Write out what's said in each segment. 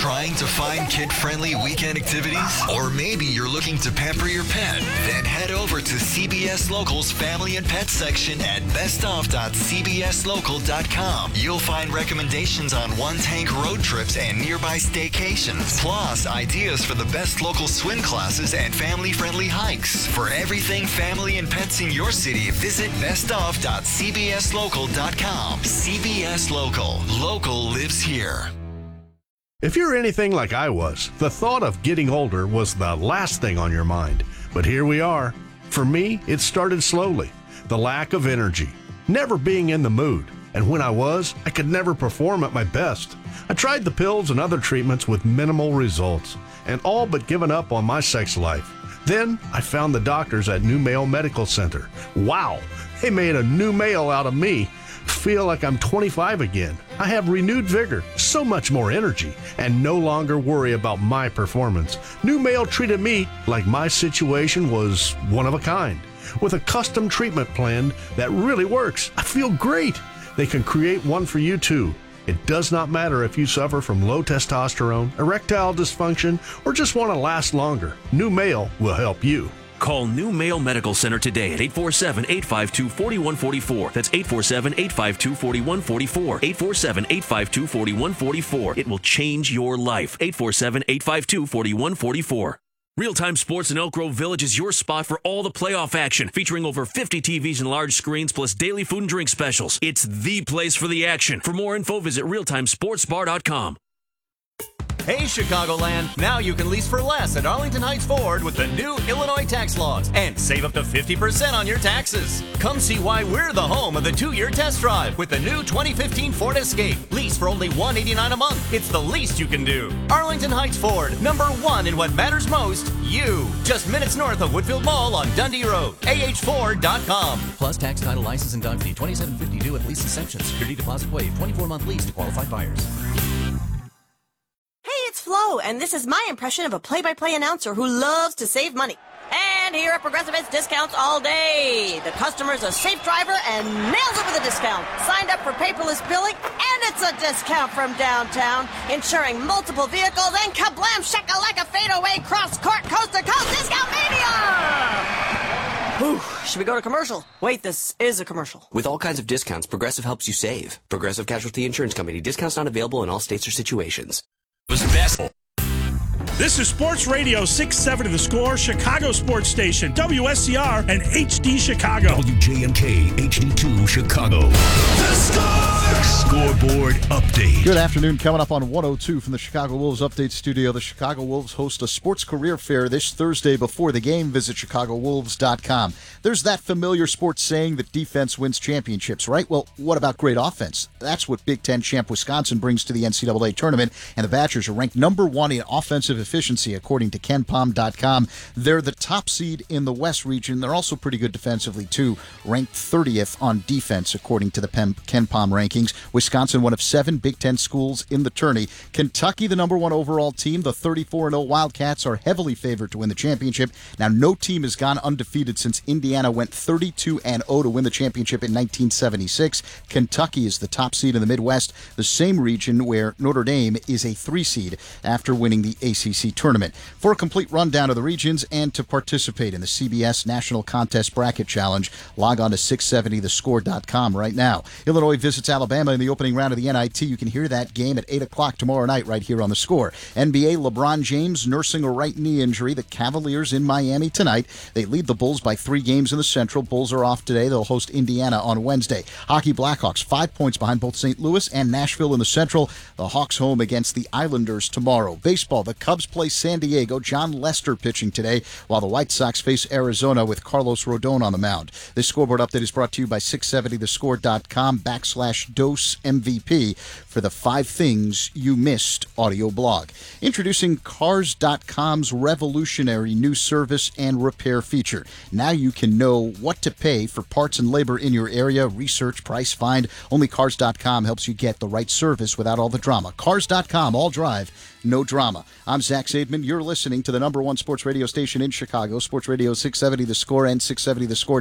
Trying to find kid-friendly weekend activities? Or maybe you're looking to pamper your pet? Then head over to CBS Local's Family and Pet section at bestof.cbslocal.com. You'll find recommendations on one-tank road trips and nearby staycations, plus ideas for the best local swim classes and family-friendly hikes. For everything family and pets in your city, visit bestof.cbslocal.com. CBS Local. Local lives here. If you're anything like I was, the thought of getting older was the last thing on your mind. But here we are. For me, it started slowly. The lack of energy, never being in the mood. And when I was, I could never perform at my best. I tried the pills and other treatments with minimal results, and all but given up on my sex life. Then I found the doctors at New Male Medical Center. Wow, they made a new male out of me. Feel like I'm 25 again. I have renewed vigor, so much more energy, and no longer worry about my performance. New Male treated me like my situation was one of a kind, with a custom treatment plan that really works. I feel great. They can create one for you too. It does not matter if you suffer from low testosterone, erectile dysfunction, or just want to last longer. New Male will help you. Call New Male Medical Center today at 847-852-4144. That's 847-852-4144. 847-852-4144. It will change your life. 847-852-4144. Real-Time Sports in Elk Grove Village is your spot for all the playoff action, featuring over 50 TVs and large screens, plus daily food and drink specials. It's the place for the action. For more info, visit realtimesportsbar.com. Hey, Chicagoland, now you can lease for less at Arlington Heights Ford with the new Illinois tax laws and save up to 50% on your taxes. Come see why we're the home of the 2-year test drive with the new 2015 Ford Escape. Lease for only $189 a month. It's the least you can do. Arlington Heights Ford, #1 in what matters most, you. Just minutes north of Woodfield Mall on Dundee Road. AHFord.com. Plus tax, title, license, and dog fee. $27.50 due at lease inception. Security deposit waived. 24-month lease to qualified buyers. Hey, it's Flo, and this is my impression of a play-by-play announcer who loves to save money. And here at Progressive, it's discounts all day. The customer's a safe driver and nails it with a discount. Signed up for paperless billing, and it's a discount from downtown. Insuring multiple vehicles and kablam shakalaka fadeaway cross-court coast-to-coast discount mania! Whew, should we go to commercial? Wait, this is a commercial. With all kinds of discounts, Progressive helps you save. Progressive Casualty Insurance Company. Discounts not available in all states or situations. Was best. This is Sports Radio 670 The Score, Chicago Sports Station, WSCR, and HD Chicago. WJMK HD2 Chicago. The Score! Scoreboard Update. Good afternoon. Coming up on 102 from the Chicago Wolves Update Studio. The Chicago Wolves host a sports career fair this Thursday before the game. Visit ChicagoWolves.com. There's that familiar sports saying that defense wins championships, right? Well, what about great offense? That's what Big Ten champ Wisconsin brings to the NCAA tournament, and the Badgers are ranked #1 in offensive efficiency, according to KenPom.com. They're the top seed in the West region. They're also pretty good defensively, too, ranked 30th on defense, according to the KenPom rankings. Wisconsin, one of 7 Big Ten schools in the tourney. Kentucky, the #1 overall team. The 34-0 Wildcats are heavily favored to win the championship. Now, no team has gone undefeated since Indiana went 32-0 to win the championship in 1976. Kentucky is the top seed in the Midwest, the same region where Notre Dame is a 3 seed after winning the ACC tournament. For a complete rundown of the regions and to participate in the CBS National Contest Bracket Challenge, log on to 670thescore.com right now. Illinois visits Alabama in the opening round of the NIT. You can hear that game at 8 o'clock tomorrow night right here on The Score. NBA, LeBron James nursing a right knee injury. The Cavaliers in Miami tonight. They lead the Bulls by 3 games in the Central. Bulls are off today. They'll host Indiana on Wednesday. Hockey, Blackhawks 5 points behind both St. Louis and Nashville in the Central. The Hawks home against the Islanders tomorrow. Baseball, the Cubs play San Diego. John Lester pitching today, while the White Sox face Arizona with Carlos Rodon on the mound. This scoreboard update is brought to you by 670thescore.com/dose MVP for the 5 things you missed audio blog. Introducing Cars.com's revolutionary new service and repair feature. Now you can know what to pay for parts and labor in your area. Research, price, find. Only Cars.com helps you get the right service without all the drama. Cars.com, all drive, no drama. I'm Zach Zaidman. You're listening to the #1 sports radio station in Chicago, Sports Radio 670 The Score and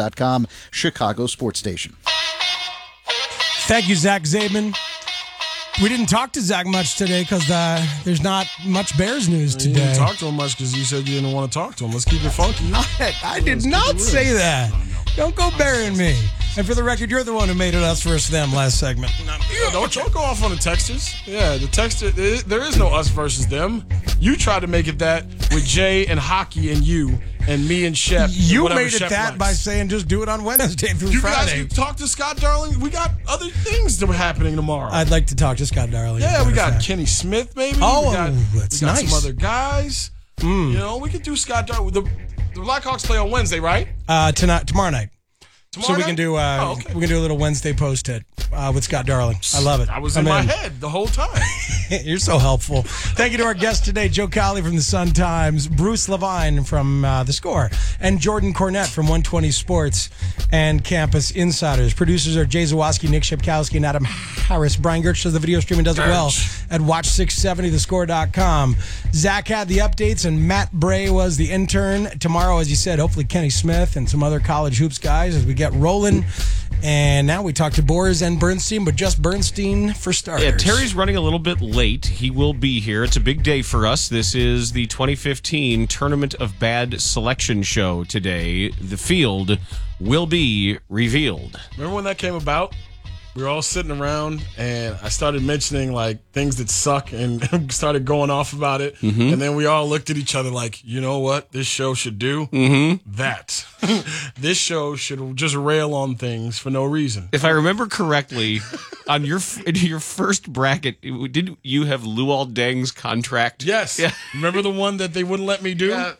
670thescore.com, Chicago Sports Station. Thank you, Zach Zaidman. We didn't talk to Zach much today because there's not much Bears news You today. didn't talk to him much because you said you didn't want to talk to him. Let's keep it funky. I did not say that. Don't go burying me. And for the record, you're the one who made it us versus them last segment. Don't go off on the texters. Yeah, the texter. There is no us versus them. You tried to make it that with Jay and Hockey and you and me and Shep. You and made it Shep that likes. by saying just do it on Wednesday through You Friday. guys can talk to Scott Darling. We got other things that are happening tomorrow. I'd like to talk to Scott Darling. Yeah, we got Kenny Smith, maybe. Oh, that's nice. Some other guys. You know, we could do Scott Darling. The Blackhawks play on Wednesday, right? Tomorrow night. So we can do okay. we can do a little Wednesday post hit with Scott Darling. I love it. I was in my head the whole time. You're so helpful. Thank you to our guest today, Joe Colley from the Sun-Times, Bruce Levine from The Score, and Jordan Cornette from 120 Sports and Campus Insiders. Producers are Jay Zawoski, Nick Shepkowski, and Adam Harris. Brian Gertz does the video stream and does it well at watch670thescore.com. Zach had the updates, and Matt Bray was the intern. Tomorrow, as you said, hopefully Kenny Smith and some other college hoops guys as we get rolling. And now we talk to Boers and Bernstein, but just Bernstein for starters. Yeah, Terry's running a little bit late. He will be here. It's a big day for us. This is the 2015 Tournament of Bad Selection show today. The field will be revealed. Remember when that came about? We were all sitting around, and I started mentioning like things that suck, and started going off about it. Mm-hmm. And then we all looked at each other like, you know what this show should do? That. This show should just rail on things for no reason. If I remember correctly, on your first bracket, did you have Luol Deng's contract? Yes. Yeah. Remember the one that they wouldn't let me do? Yeah.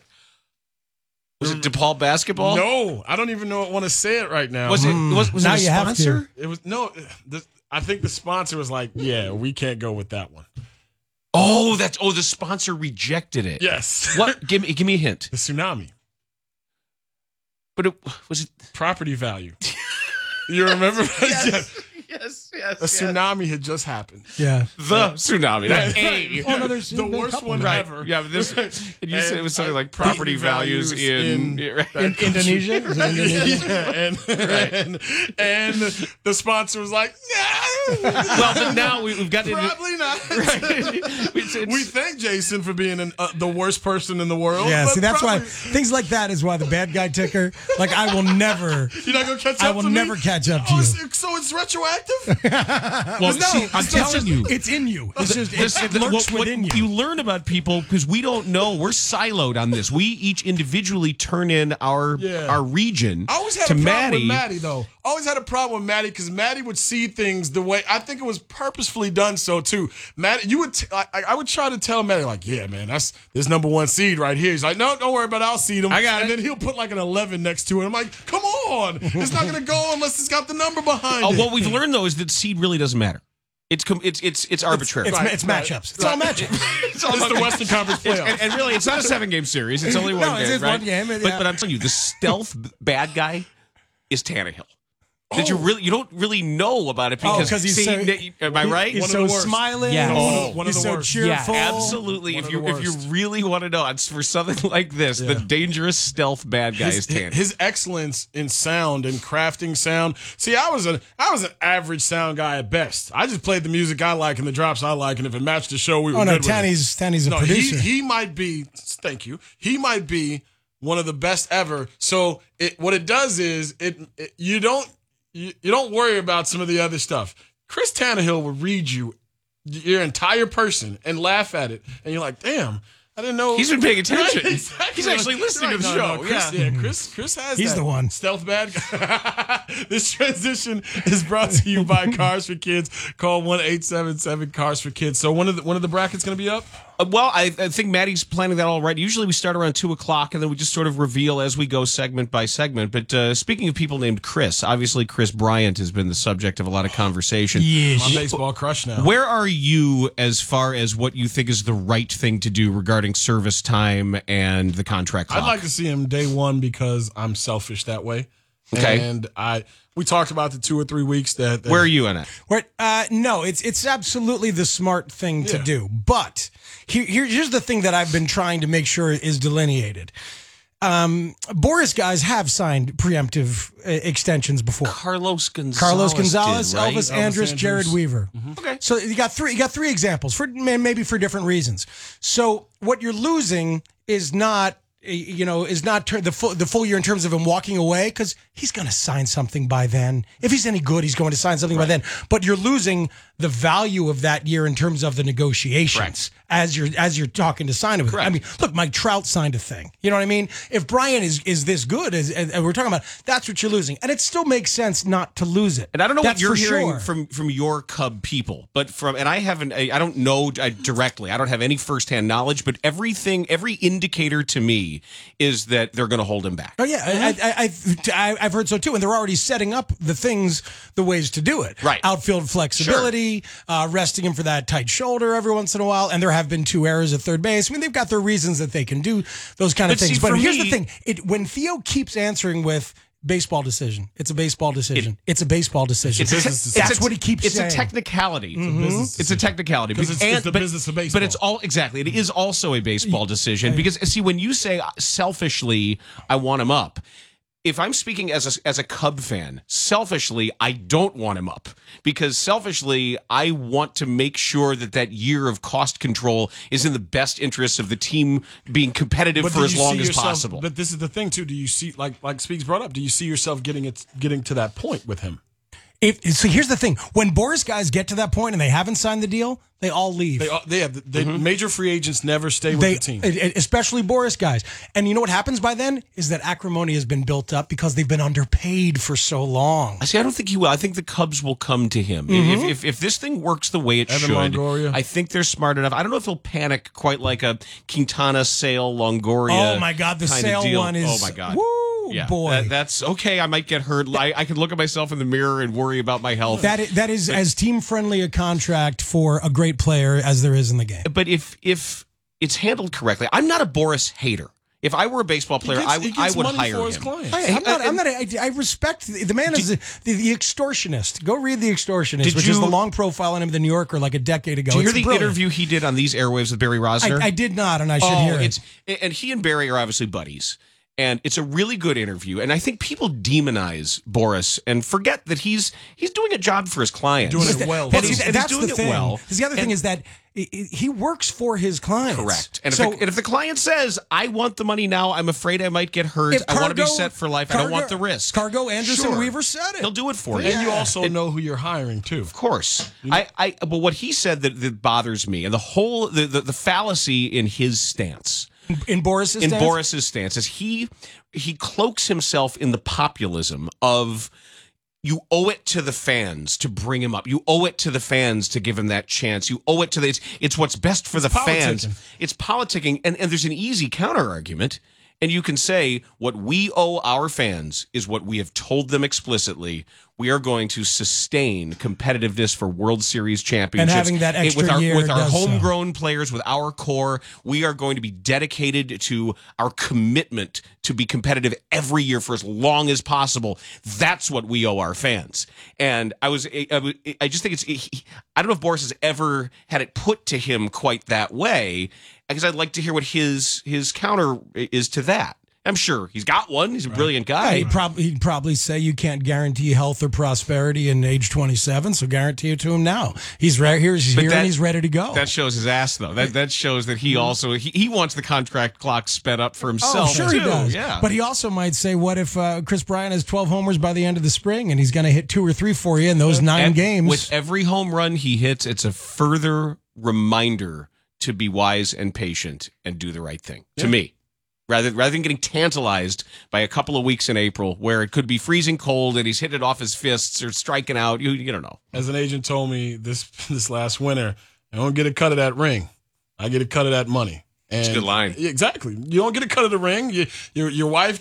Was it DePaul basketball? No, I don't even want to say it right now. Was it was Now it a you have sponsor? It was no. I think the sponsor was like, "Yeah, we can't go with that one." Oh, the sponsor rejected it. Yes. What? Give me a hint. The tsunami. But was it property value? You remember? Yes. A tsunami had just happened. Yeah. The tsunami. Not the worst one ever. Yeah, but this. And you said it was something like property values in Indonesia. Is it Indonesia? And the sponsor was like, "Yeah." Well, but now we've got probably not. Right. We thank Jason for being the worst person in the world. Yeah, see, that's probably, why things like that is why the bad guy ticker. Like, I will never. You're not gonna catch up. I will never catch up to you. So it's retroactive. Well, see, I'm telling you, it's in you. It's just it lurks within you. You learn about people because we don't know. We're siloed on this. We each individually turn in our region. I always had a problem with Maddie, though. Always had a problem with Maddie because Maddie would see things the way I think it was purposefully done. So too, Maddie, you would. I would try to tell Maddie like, "Yeah, man, that's this number one seed right here." He's like, "No, don't worry about it. I'll seed him." I got it. And then he'll put like an 11 next to it. I'm like, "Come on, it's not gonna go unless it's got the number behind it." What we've learned though is that seed really doesn't matter. It's arbitrary. It's matchups. It's all matchups. It's the Western Conference playoffs. And really, it's not a 7-game series. It's only one game, it's right? one game. But I'm telling you, the stealth bad guy is Tannehill. That you don't really know about it because he's so, am I right? He's so smiling. Yeah. One of he's the so worst. cheerful. Yeah, absolutely. If you really want to know, it's for something like this, the dangerous stealth bad guy is Tannehill. His excellence in sound and crafting sound. See, I was an average sound guy at best. I just played the music I like and the drops I like, and if it matched the show, we were good with it. Tanny's a producer. He might be. Thank you. He might be one of the best ever. So what it does is you don't worry about some of the other stuff. Chris Tannehill will read you your entire person and laugh at it, and you're like, "Damn, I didn't know." He's been paying attention. Right, exactly. He's actually listening to the show. Chris has. He's the one. Stealth bad guy. This transition is brought to you by Cars for Kids. Call 1-877-CARS-FOR-KIDS. So when are the brackets going to be up? Well, I think Maddie's planning that all right. Usually we start around 2:00, and then we just sort of reveal as we go segment by segment. But speaking of people named Chris, obviously Chris Bryant has been the subject of a lot of conversation. Yes. My baseball crush now. Where are you as far as what you think is the right thing to do regarding service time and the contract clock? I'd like to see him day one because I'm selfish that way. Okay. And we talked about the 2 or 3 weeks that Where are you in it? No, it's absolutely the smart thing to do. But here's the thing that I've been trying to make sure is delineated. Boris guys have signed preemptive extensions before. Carlos Gonzalez, did, right? Elvis Andrus, Jared Weaver. Okay, so you got three examples for maybe for different reasons. So what you're losing is not the full year in terms of him walking away, because he's going to sign something by then. If he's any good, he's going to sign something by then. But you're losing the value of that year in terms of the negotiations as you're talking to sign it with. I mean, look, Mike Trout signed a thing. You know what I mean? If Brian is this good as we're talking about, that's what you're losing, and it still makes sense not to lose it. And I don't know that's what you're hearing from your Cub people, but I don't know directly. I don't have any firsthand knowledge, but every indicator to me is that they're going to hold him back. Oh yeah, I've heard so too, and they're already setting up the ways to do it. Right, outfield flexibility, resting him for that tight shoulder every once in a while, and there have been 2 errors at third base. I mean, they've got their reasons that they can do those kind of things. But here's the thing: when Theo keeps answering with baseball decision, it's a baseball decision. It's a baseball decision. That's what he keeps saying. It's a technicality. Mm-hmm. It's a technicality. Because it's the business of baseball. But it's all exactly. It is also a baseball decision, because see, when you say selfishly, I want him up. If I'm speaking as a Cub fan, selfishly, I don't want him up, because selfishly, I want to make sure that year of cost control is in the best interests of the team being competitive for as long as possible. But this is the thing too. Do you see, like Speaks brought up, do you see yourself getting to that point with him? So here's the thing: when Boris guys get to that point and they haven't signed the deal, they all leave. Major free agents never stay with the team, especially Boris guys. And you know what happens by then is that acrimony has been built up because they've been underpaid for so long. See, I don't think he will. I think the Cubs will come to him if this thing works the way it should. Longoria. I think they're smart enough. I don't know if he'll panic quite like a Quintana, Sale, Longoria. Oh my God, the Sale deal. one is. Oh my God. Woo! Yeah, boy, that's okay. I might get hurt. I can look at myself in the mirror and worry about my health. That is as team friendly a contract for a great player as there is in the game. But if it's handled correctly, I'm not a Boris hater. If I were a baseball player, I would hire him. I respect the man is the extortionist. Go read The Extortionist, which is the long profile on him in the New Yorker like a decade ago. Did you hear the interview he did on these airwaves with Barry Rosner? I did not, and I should hear it. And he and Barry are obviously buddies. And it's a really good interview. And I think people demonize Boris and forget that he's doing a job for his clients. Doing it well. That's the thing. Well. The other thing is that he works for his clients. Correct. And if the client says, I want the money now, I'm afraid I might get hurt, I want to be set for life, I don't want the risk. Cargo Anderson Weaver said it. He'll do it for you. And you also know who you're hiring, too. Of course. But what he said that bothers me, and the whole the fallacy in his stance, in Boris's stance is he cloaks himself in the populism of you owe it to the fans to bring him up. You owe it to the fans to give him that chance. You owe it to it's what's best for the fans. It's politicking, and there's an easy counter argument. And you can say what we owe our fans is what we have told them explicitly. We are going to sustain competitiveness for World Series championships. And having that extra year with our homegrown players, with our core, we are going to be dedicated to our commitment to be competitive every year for as long as possible. That's what we owe our fans. And I just think I don't know if Boris has ever had it put to him quite that way, because I'd like to hear what his counter is to that. I'm sure he's got one. He's a brilliant guy. He'd probably say you can't guarantee health or prosperity in age 27, so guarantee it to him now. He's right here. He's here, and he's ready to go. That shows his ass, though. That shows that he also he wants the contract clock sped up for himself. Oh, sure too. He does. Yeah. But he also might say, what if Chris Bryant has 12 homers by the end of the spring, and he's going to hit 2 or 3 for you in those 9 games? With every home run he hits, it's a further reminder to be wise and patient and do the right thing. Yeah. To me. Rather than getting tantalized by a couple of weeks in April where it could be freezing cold and he's hitting it off his fists or striking out, you don't know. As an agent told me this last winter, I don't get a cut of that ring. I get a cut of that money. And that's a good line. Exactly. You don't get a cut of the ring. Your wife